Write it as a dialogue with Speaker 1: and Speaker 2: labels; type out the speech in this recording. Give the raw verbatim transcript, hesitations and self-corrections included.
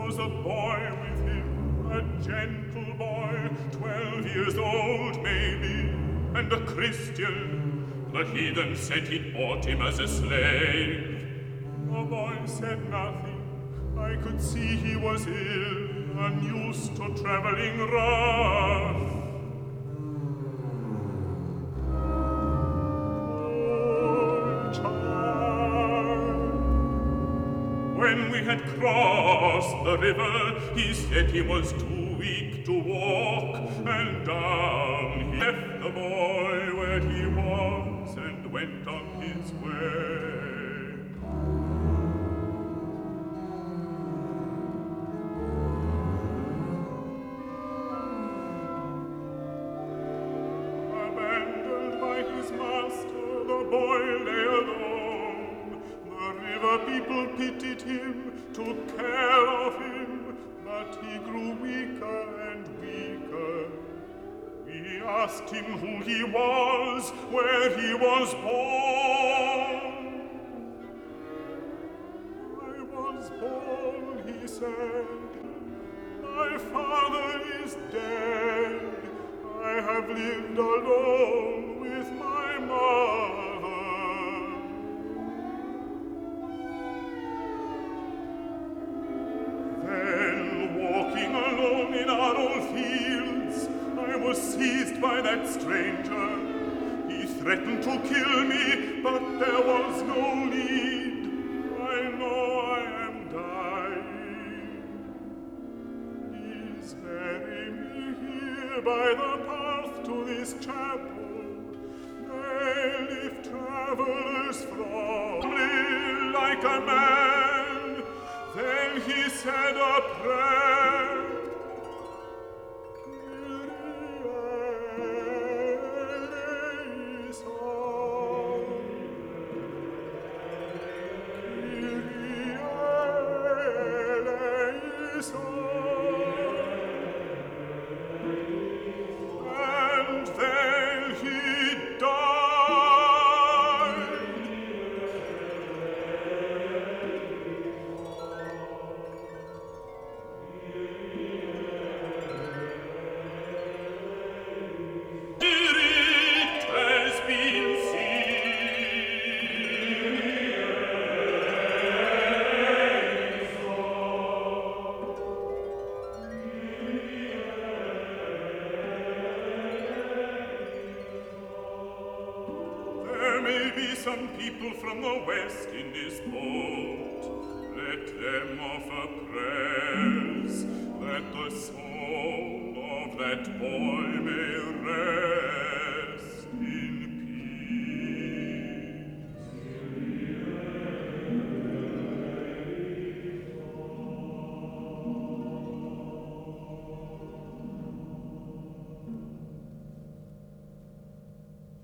Speaker 1: was a boy with him, a gentle boy, twelve years old maybe, and a Christian. The heathen said he'd bought him as a slave. The boy said nothing. I could see he was ill, unused to traveling rough. When we had crossed the river, he said he was too weak to walk, and down he left the boy where he was and went on his way. Abandoned by his master, the boy lay alone. The river people pitied him, took care of him, but he grew weaker and weaker. We asked him who he was, where he was born. I was born, he said. My father is dead. I have lived alone with my mother. Then, walking alone in our old fields, I was seized by that stranger. He threatened to kill me, but there was no need. I know I am dying. Please bury me here by the path to this chapel. They lift travelers from me like a man. Then he said a prayer. And then he died. It has been There may be some people from the west in this boat. Let them offer prayers that the soul of that boy may rest.